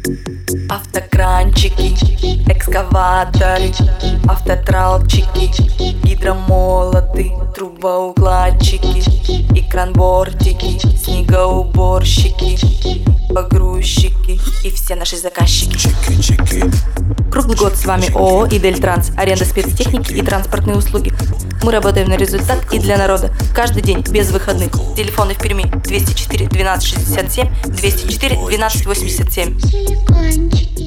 Автокранчики, экскаваторы, автотралчики, гидромолоты, трубоукладчики и кранбортики, снегоуборщики, погрузчики и все наши заказчики. Круглый год с вами ООО «Идельтранс», аренда спецтехники и транспортные услуги. Мы работаем на результат и для народа. Каждый день, без выходных. Телефоны в Перми 204 12 67, 204 12 87.